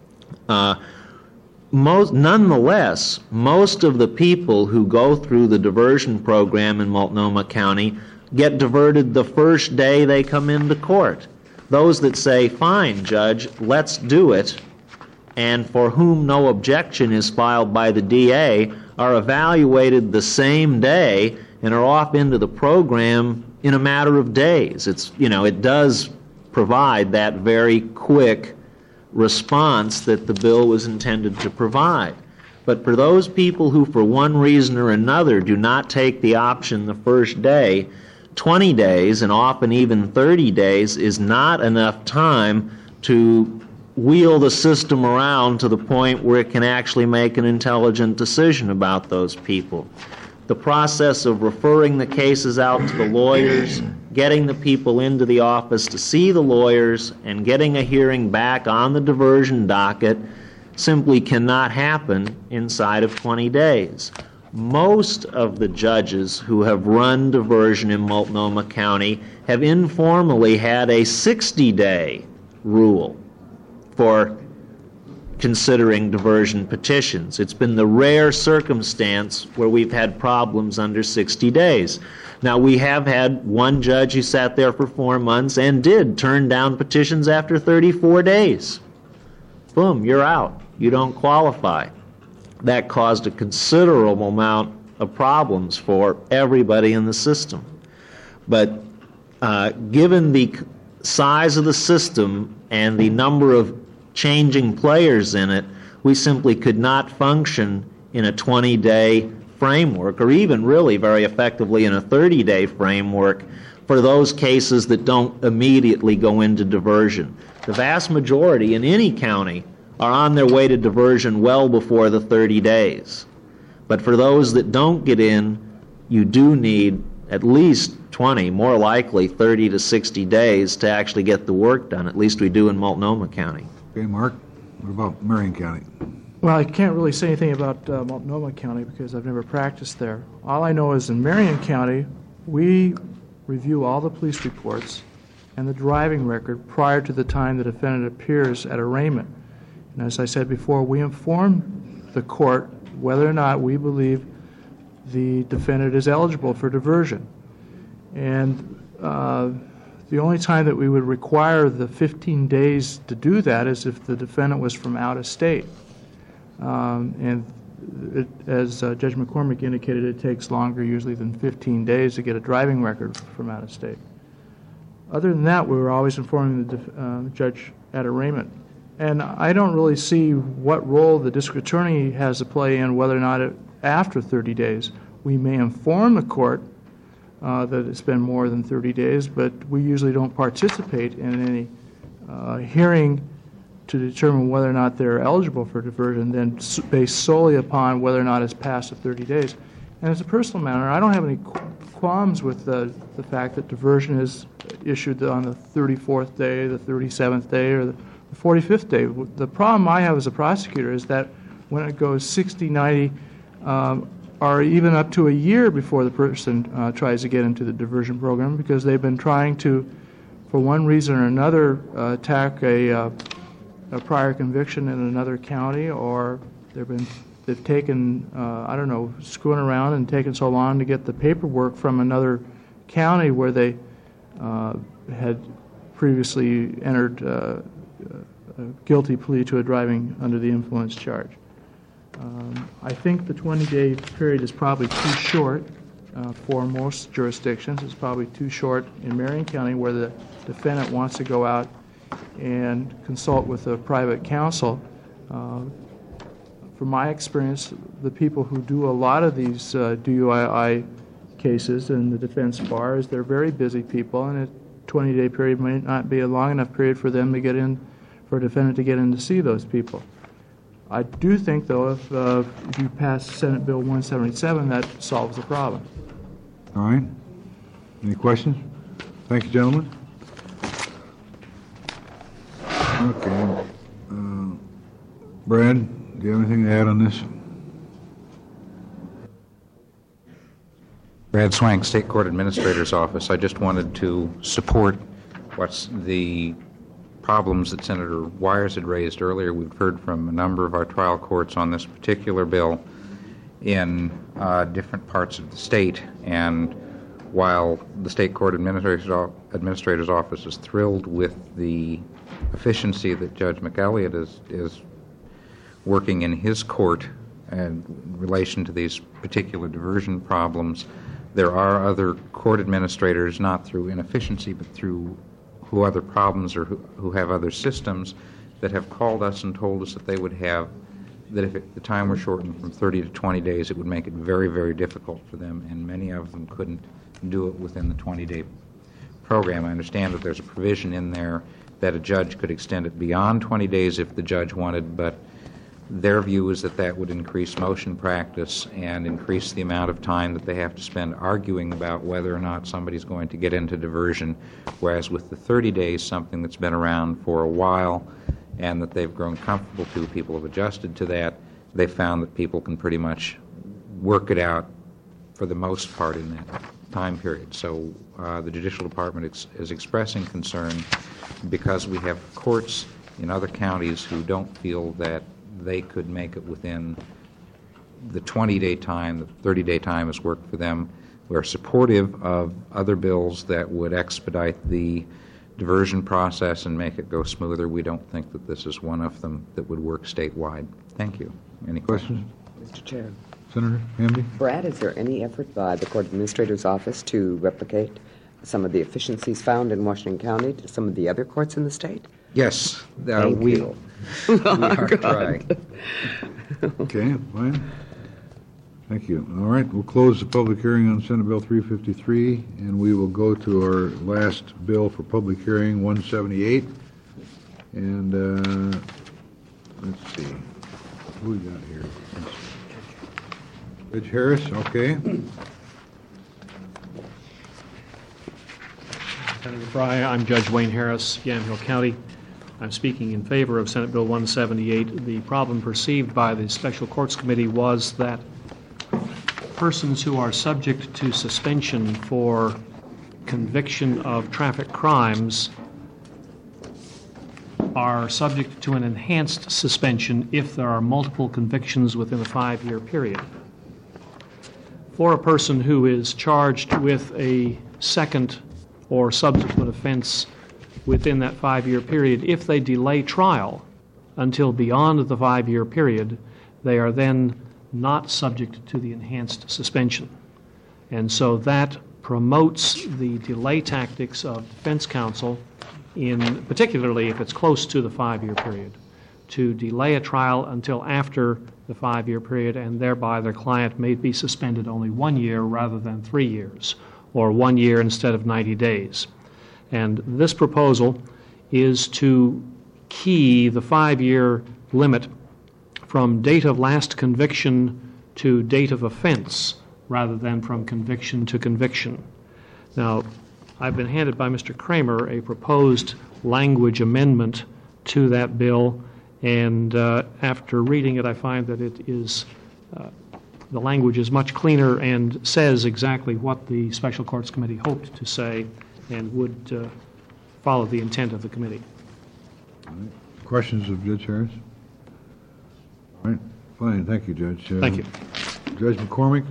Nonetheless, most of the people who go through the diversion program in Multnomah County get diverted the first day they come into court. Those that say, fine, Judge, let's do it, and for whom no objection is filed by the DA, are evaluated the same day and are off into the program in a matter of days. It does provide that very quick response that the bill was intended to provide. But for those people who, for one reason or another, do not take the option the first day, 20 days and often even 30 days is not enough time to wheel the system around to the point where it can actually make an intelligent decision about those people. The process of referring the cases out to the lawyers, getting the people into the office to see the lawyers, and getting a hearing back on the diversion docket simply cannot happen inside of 20 days. Most of the judges who have run diversion in Multnomah County have informally had a 60-day rule for considering diversion petitions. It's been the rare circumstance where we've had problems under 60 days. Now, we have had one judge who sat there for 4 months and did turn down petitions after 34 days. Boom, you're out. You don't qualify. That caused a considerable amount of problems for everybody in the system. But given the size of the system and the number of changing players in it, we simply could not function in a 20-day framework, or even really very effectively in a 30-day framework for those cases that don't immediately go into diversion. The vast majority in any county are on their way to diversion well before the 30 days. But for those that don't get in, you do need at least 20, more likely 30 to 60 days to actually get the work done. At least we do in Multnomah County. Okay, Mark, what about Marion County? Well, I can't really say anything about Multnomah County because I've never practiced there. All I know is in Marion County, we review all the police reports and the driving record prior to the time the defendant appears at arraignment. And as I said before, we inform the court whether or not we believe the defendant is eligible for diversion. And the only time that we would require the 15 days to do that is if the defendant was from out of state. As Judge McCormick indicated, it takes longer usually than 15 days to get a driving record from out of state. Other than that, we were always informing the judge at arraignment. And I don't really see what role the district attorney has to play in whether or not after 30 days. We may inform the court that it's been more than 30 days, but we usually don't participate in any hearing to determine whether or not they're eligible for diversion, then based solely upon whether or not it's past the 30 days. And as a personal matter, I don't have any qualms with the fact that diversion is issued on the 34th day, the 37th day, or the 45th day. The problem I have as a prosecutor is that when it goes 60, 90, or even up to a year before the person tries to get into the diversion program, because they've been trying to, for one reason or another, attack a prior conviction in another county, or they've taken, screwing around and taken so long to get the paperwork from another county where they had previously entered guilty plea to a driving under the influence charge. I think the 20-day period is probably too short for most jurisdictions. It's probably too short in Marion County, where the defendant wants to go out and consult with a private counsel. From my experience, the people who do a lot of these DUI cases in the defense bars, they're very busy people, and a 20-day period might not be a long enough period for them to get in, for a defendant to get in to see those people. I do think, though, if you pass Senate Bill 177, that solves the problem. All right. Any questions? Thank you, gentlemen. Okay. Brad, do you have anything to add on this? Brad Swank, State Court Administrator's Office. I just wanted to support what's the problems that Senator Wires had raised earlier. We've heard from a number of our trial courts on this particular bill in different parts of the state, and while the State Court Administrator's Office is thrilled with the efficiency that Judge McElliott is working in his court in relation to these particular diversion problems, there are other court administrators, not through inefficiency, but through who other problems or who have other systems, that have called us and told us that they would have, that if the time were shortened from 30 to 20 days, it would make it very, very difficult for them, and many of them couldn't do it within the 20-day program. I understand that there's a provision in there that a judge could extend it beyond 20 days if the judge wanted, but their view is that that would increase motion practice and increase the amount of time that they have to spend arguing about whether or not somebody's going to get into diversion, whereas with the 30 days, something that's been around for a while and that they've grown comfortable to, people have adjusted to that, they found that people can pretty much work it out for the most part in that time period. So the Judicial Department is expressing concern because we have courts in other counties who don't feel that they could make it within the 20-day time. The 30-day time has worked for them. We're supportive of other bills that would expedite the diversion process and make it go smoother. We don't think that this is one of them that would work statewide. Thank you. Any questions? Mr. Chair. Senator Hamby? Brad, is there any effort by the Court Administrator's Office to replicate some of the efficiencies found in Washington County to some of the other courts in the state? Yes. Thank you. We are trying. Okay, fine. Thank you. All right, we'll close the public hearing on Senate Bill 353, and we will go to our last bill for public hearing, 178. And let's see, who we got here? Judge Harris, okay. Senator Fry, I'm Judge Wayne Harris, Yamhill County. I'm speaking in favor of Senate Bill 178. The problem perceived by the Special Courts Committee was that persons who are subject to suspension for conviction of traffic crimes are subject to an enhanced suspension if there are multiple convictions within a 5-year period. For a person who is charged with a second or subsequent offense within that 5-year period, if they delay trial until beyond the 5-year period, they are then not subject to the enhanced suspension. And so that promotes the delay tactics of defense counsel, particularly if it's close to the 5-year period, to delay a trial until after the 5-year period, and thereby their client may be suspended only 1 year rather than 3 years, or 1 year instead of 90 days. And this proposal is to key the 5-year limit from date of last conviction to date of offense rather than from conviction to conviction. Now, I've been handed by Mr. Kramer a proposed language amendment to that bill, and after reading it, I find that it is the language is much cleaner and says exactly what the Special Courts Committee hoped to say and would follow the intent of the committee. All right. Questions of Judge Harris? All right, fine. Thank you, Judge. Thank you. Judge McCormick?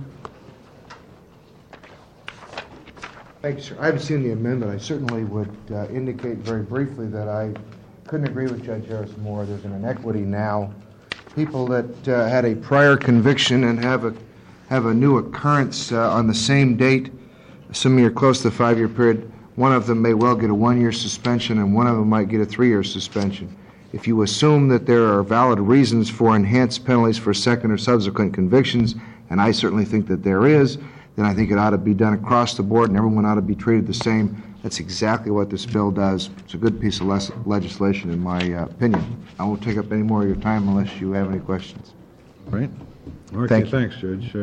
Thank you, sir. I haven't seen the amendment. I certainly would indicate very briefly that I couldn't agree with Judge Harris more. There's an inequity now. People that had a prior conviction and have a new occurrence on the same date, assuming you're close to the 5-year period, one of them may well get a 1-year suspension and one of them might get a 3-year suspension. If you assume that there are valid reasons for enhanced penalties for second or subsequent convictions, and I certainly think that there is, then I think it ought to be done across the board and everyone ought to be treated the same. That's exactly what this bill does. It's a good piece of legislation in my opinion. I won't take up any more of your time unless you have any questions. All right. Okay, Thank you. thanks, Judge.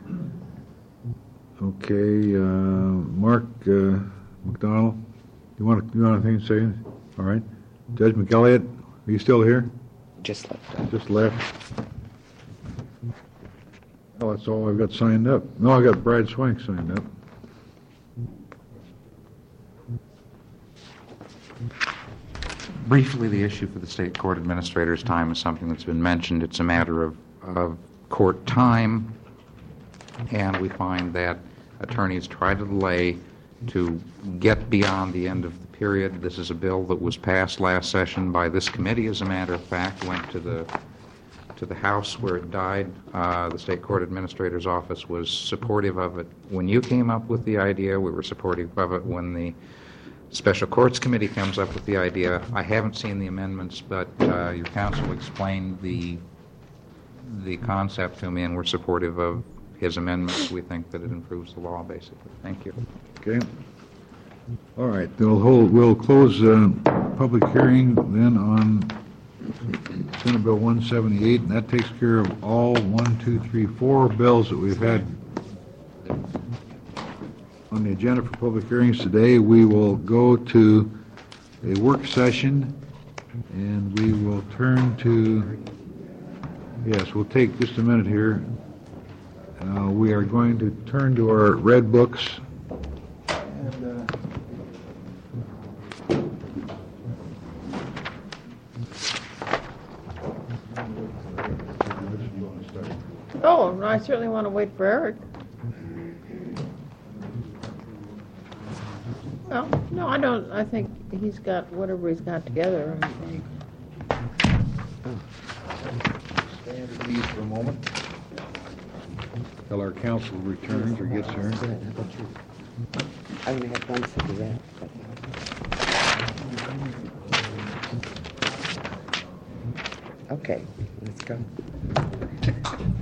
Okay, Mark McDonald, you want anything to say? All right. Judge McElliott, are you still here? Just left. Just left. Oh, that's all I've got signed up. No, I got Brad Swank signed up. Briefly, the issue for the state court administrator's time is something that's been mentioned. It's a matter of court time, and we find that attorneys try to delay to get beyond the end of the period. This is a bill that was passed last session by this committee, as a matter of fact, went to the House where it died. The state court administrator's office was supportive of it when you came up with the idea. We were supportive of it when the Special Courts Committee comes up with the idea. I haven't seen the amendments, but your counsel explained the concept to me, and we're supportive of his amendments. We think that it improves the law, basically. Thank you. Okay. All right. We'll close public hearing then on Senate Bill 178, and that takes care of all 4 bills that we've had on the agenda for public hearings today. We will go to a work session, and we will turn to, yes, we'll take just a minute here. We are going to turn to our red books. And, Oh, I certainly want to wait for Eric. Well, no, I don't. I think he's got whatever he's got together. Stand at ease for a moment till our counsel returns or gets here. I only have one cigarette. Okay, let's go.